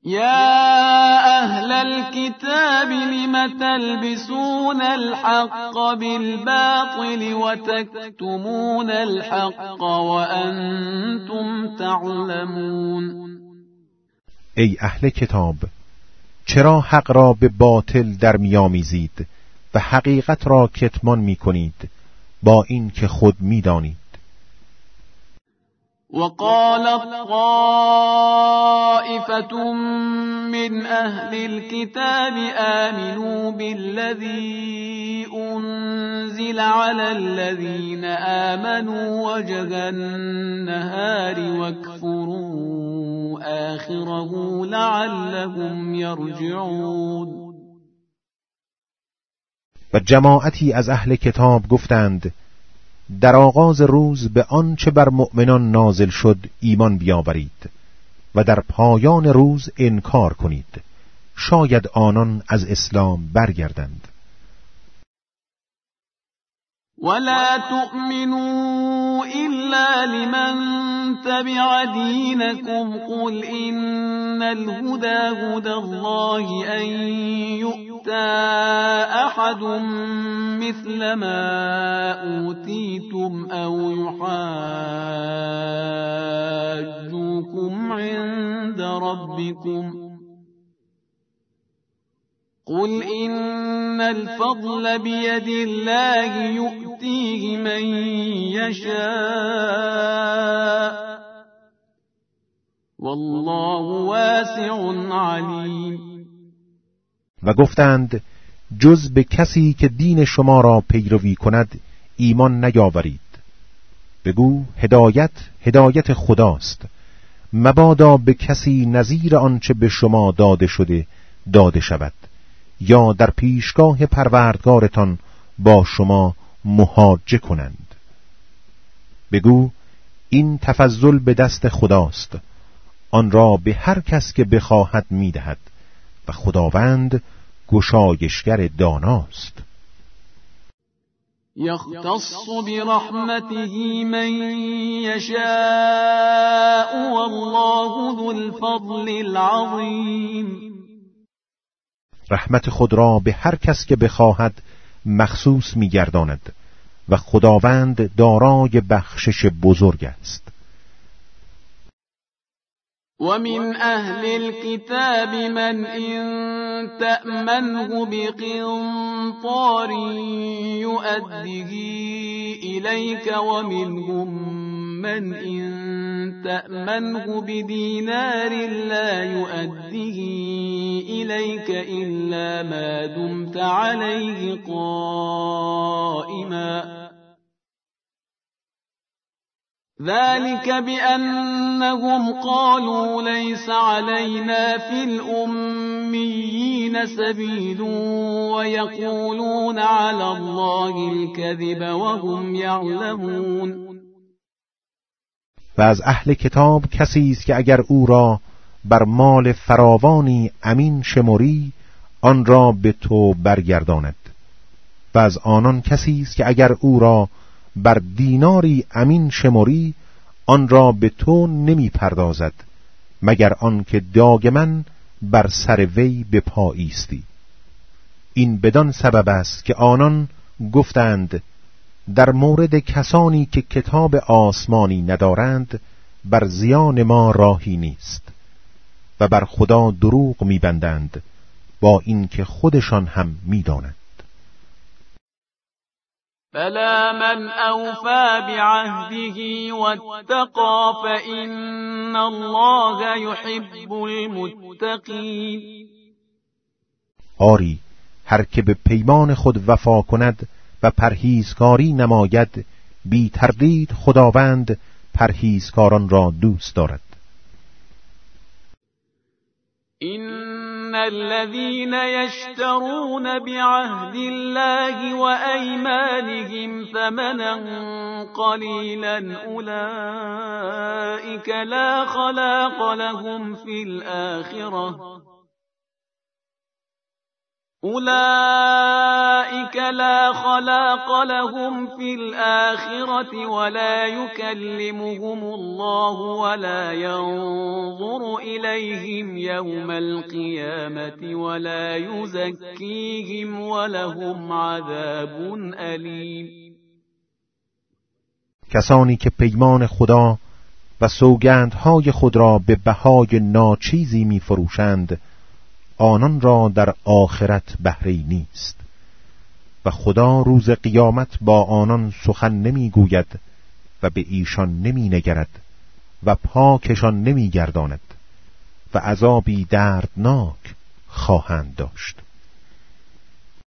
يا أهل الكتاب لم تلبسون الحق بالباطل وتكتمون الحق وأنتم تعلمون. ای اهل کتاب، چرا حق را به باطل در می‌آمیزید و حقیقت را کتمان می‌کنید با این که خود می‌دانید؟ وقالت طائفة من أهل الكتاب آمنوا بالذي أنزل على الذين آمنوا وجه النهار واكفروا آخره لعلهم يرجعون. و جماعتی از اهل کتاب گفتند در آغاز روز به آنچه بر مؤمنان نازل شد ایمان بیاورید و در پایان روز انکار کنید، شاید آنان از اسلام برگردند. ولا تؤمنوا إلا لمن تبع دينكم قل إن الهدى هدى الله أن يؤتى أحد مثل ما أوتيتم أو يحاجوكم عند ربكم قل إن الفضل بيد الله يؤتيه من يشاء والله واسع علیم. و گفتند جز به کسی که دین شما را پیروی کند ایمان نیاورید. بگو هدایت خداست، مبادا به کسی نظیر آنچه به شما داده شده داده شود یا در پیشگاه پروردگارتان با شما محاجه کنند. بگو این تفضل به دست خداست، آن را به هر کس که بخواهد میدهد و خداوند گشایشگر داناست. یختص برحمته من یشاء والله ذو الفضل العظیم. رحمت خود را به هر کس که بخواهد مخصوص می‌گرداند و خداوند دارای بخشش بزرگ است. ومن أهل الكتاب من إن تأمنه بقنطار يؤده إليك ومنهم من إن تأمنه بدينار لا يؤده إليك إلا ما دمت عليه قائما ذلك بأنهم قالوا ليس علينا في الأميين سبيل ويقولون على الله الكذب وهم يعلمون. و از اهل کتاب کسی است که اگر او را بر مال فراوانی امین شمری آن را به تو برگرداند، و از آنان کسی است که اگر او را بر دیناری امین شمری آن را به تو نمی پردازد مگر آن که دائما بر سر وی به پا ایستی. این بدان سبب است که آنان گفتند در مورد کسانی که کتاب آسمانی ندارند بر زیان ما راهی نیست و بر خدا دروغ می‌بندند با اینکه خودشان هم می‌دانند. بلى من أوفى بعهده واتقى فإن الله يحب المتقين. آری، هر که به پیمان خود وفا کند و پرهیزکاری نماید بی تردید خداوند پرهیزکاران را دوست دارد. إن الذين يشترون بعهد الله وأيمانهم ثمنا قليلا أولئك لا خلاق لهم في الآخرة أولئك لا خلاق لهم في الآخرة ولا يكلمهم الله ولا ينظر إليهم يوم القيامة ولا يزكيهم ولهم عذاب أليم. کسانی که پیمان خدا و سوگندهای خود را به بهای ناچیزی می فروشند، آنان را در آخرت بهره‌ای نیست و خدا روز قیامت با آنان سخن نمی گوید و به ایشان نمی نگرد و پاکشان نمی گرداند و عذابی دردناک خواهند داشت.